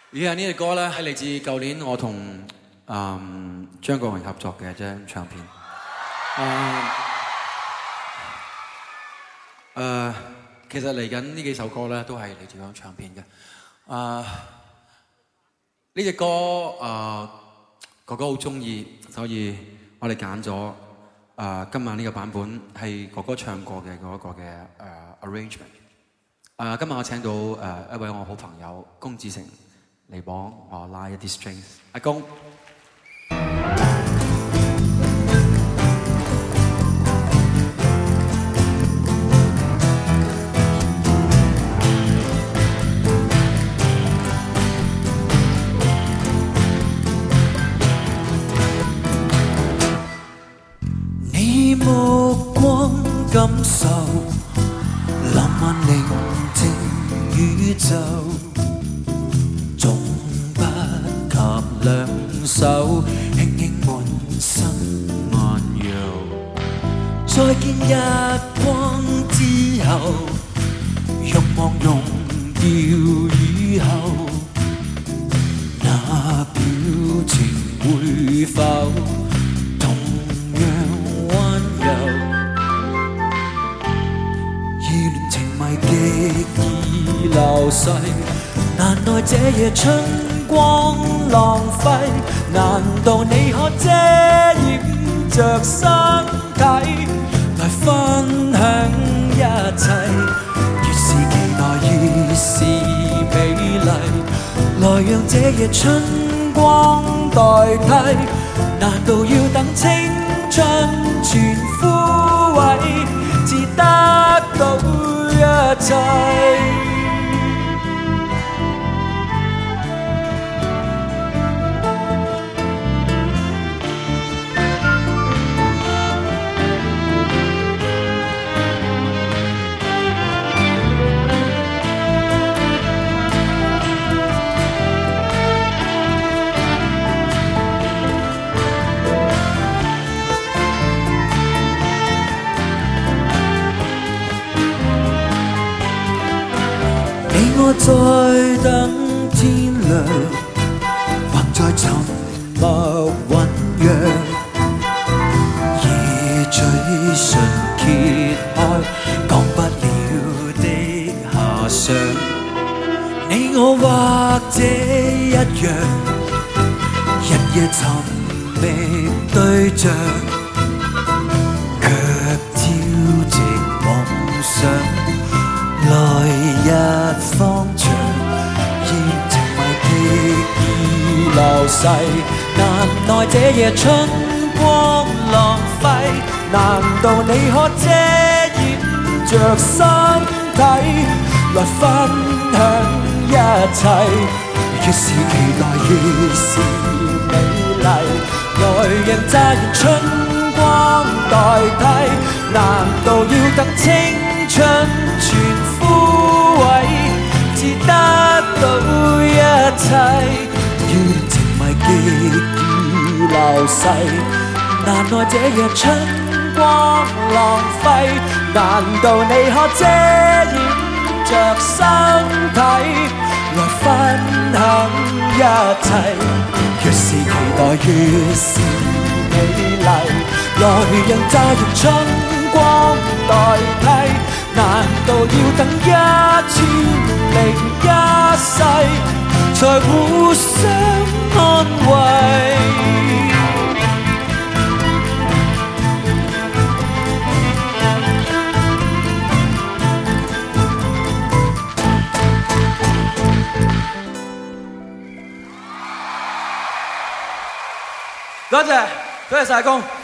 以下呢隻歌咧係嚟自舊年我同張國榮合作嘅一張唱片。其實嚟緊呢幾首歌咧都係嚟自張唱片嘅。呢隻歌哥哥好中意，所以我哋揀咗今晚呢個版本係哥哥唱過嘅嗰一個嘅arrangement。今日我請到一位我好朋友龔志成嚟幫我拉一啲 strings。阿公， 你目光感受浪漫寧靜宇宙。兩手輕輕滿身溫柔，再見日光之後，欲望溶掉以後，那表情會否同樣溫柔？意亂情迷極易流逝，難耐這夜春光浪費，難道你可遮掩着身體來分享一切？越是期待越是美麗，來讓這夜春光代替。難道要等青春全枯萎，至得到一切？我在等天亮，還在沉默醞釀，夜嘴唇揭開講不了的遐想。你我或者一樣，日夜尋覓對象，卻朝夕夢想。來日方長，熱情迷極易流逝，難耐這夜春光浪費。難道你可遮掩着身體來分享一切？越是期待越是美麗，來讓乍現春光代替。難道要等青春全枯萎，至得到一切？熱情迷極易流逝，難耐這夜春光浪費。難道你可遮掩着身體來分享一切？越是期待越是美麗，來讓乍現春光代替。難道要等1001世才互相安慰？ 多謝晒公。